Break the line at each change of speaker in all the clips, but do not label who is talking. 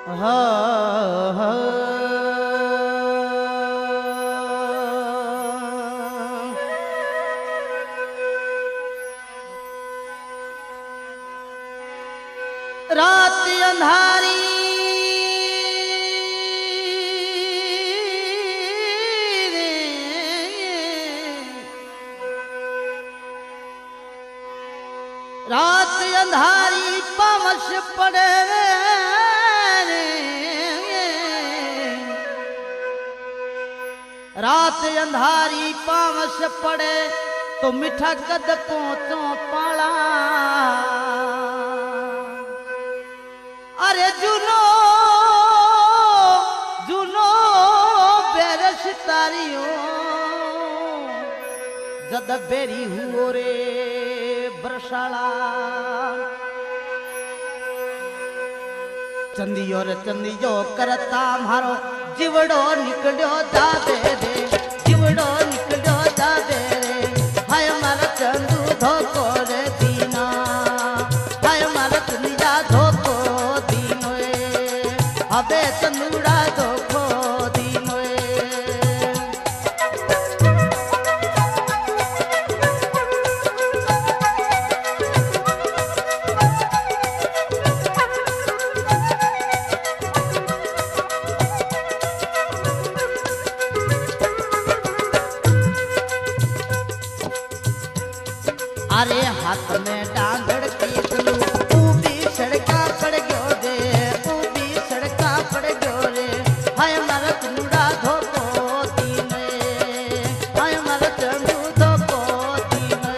रात अंधारी रात अंधारी पावस पड़े रात अंधारी पावस पड़े तो मीठा कद पहुंचो पाला अरे जुनो जुनो बेरस तारियो जद बेरी हुओ रे बरसाला चंदियो रे चंदियो करता मारो जीवड़ो निकलो जादे रे जीवड़ो निकलो जादे रे हाय मारा चंदू धोको रे दीना हाय मारा चंदिया धोको दीनो अबे चंदूड़ा धोको दीनो अरे हाथ में डांगड़ की तलू ऊबी सड़का पड़ गयो रे ऊबी सड़का पड़ गयो रे हाय मारा चंदूड़ा धोको दीने हाय मारा चंदू धोको दीने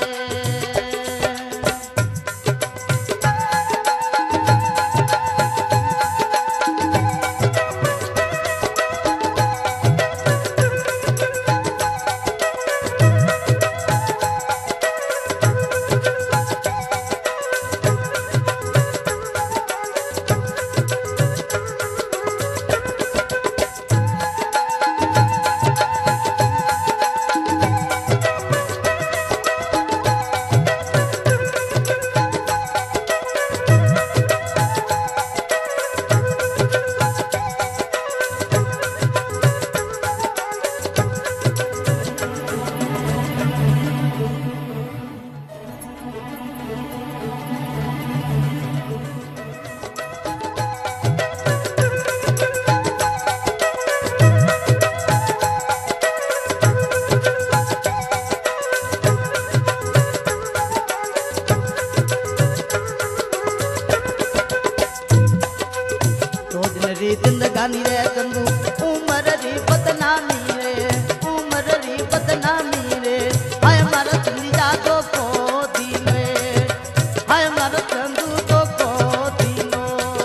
जिंदगानी रे चंदू उमर री बदनामी रे उमर री बदनामी रे हाय मारा चंदिया धोको दीनो हाय मारा चंदू धोको दीनो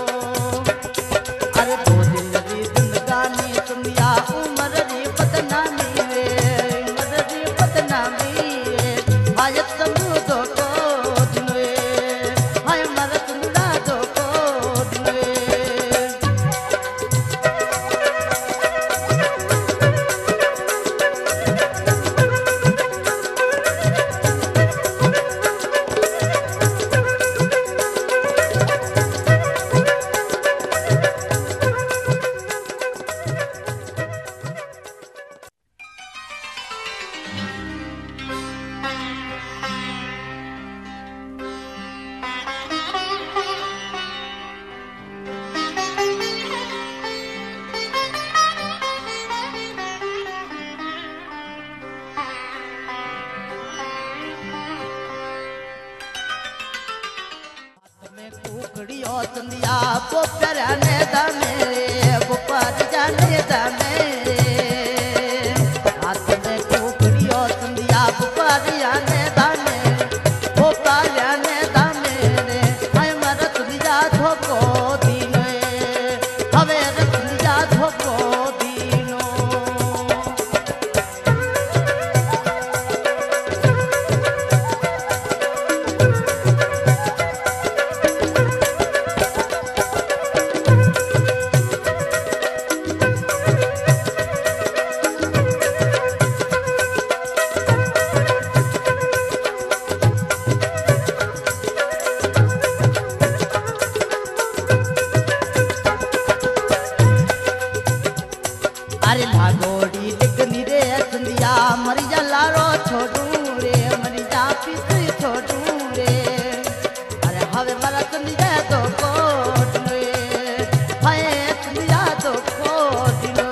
अरे दो दिन री जिंदगानी चंदिया उमर री बदनामी रे उमर री बदनामी रे हाय चंदू धोको दीनो हाय मारा चंदिया धोको दीनो चंदिया पोपर ने दमे गोपाल जाने दमे हाथ में टोकरियो चंदिया गोपाल जाने दमे गोपाल जाने दमे रे हाय मारा चंदिया धोको दीनो हवे रे चंदिया धोको दीनो चंदिया तो कोट रे हाय चंदिया तो कोट लो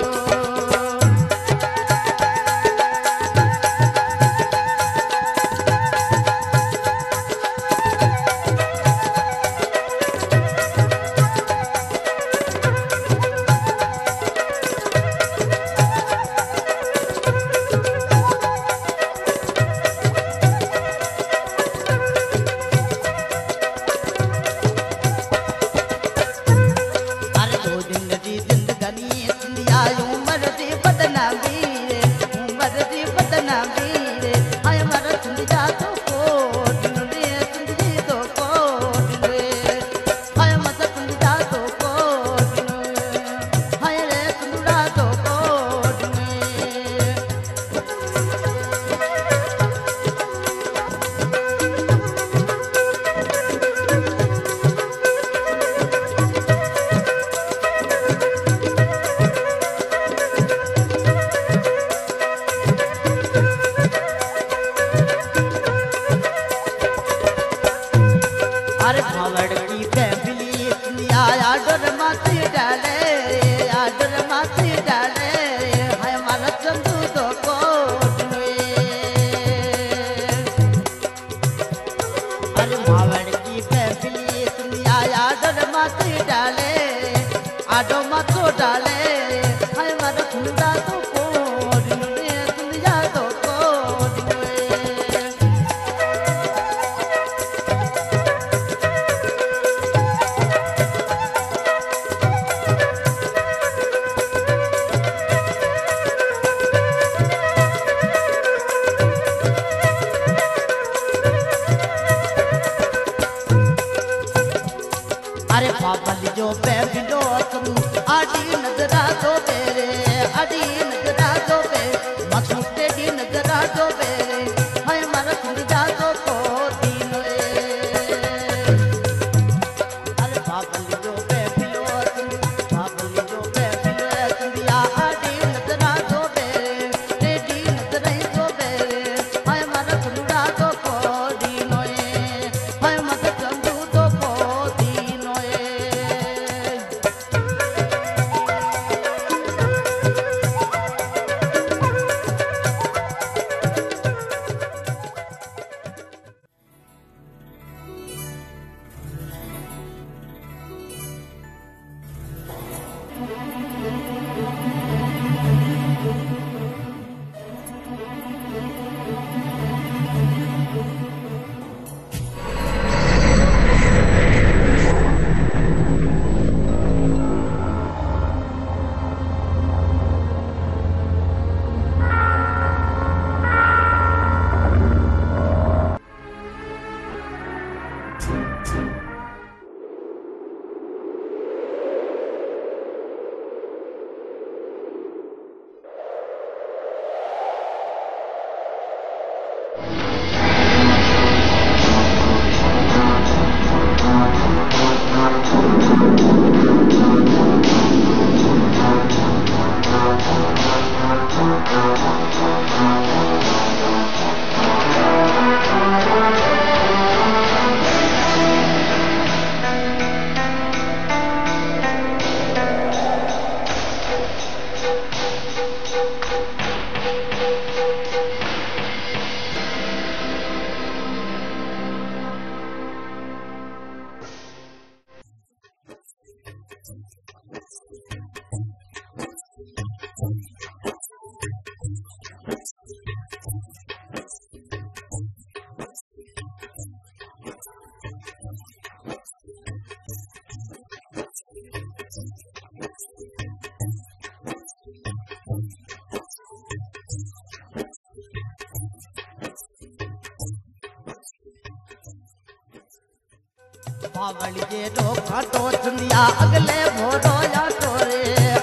बावली जे लोग काटो चंदिया अगले भोरो या टोरे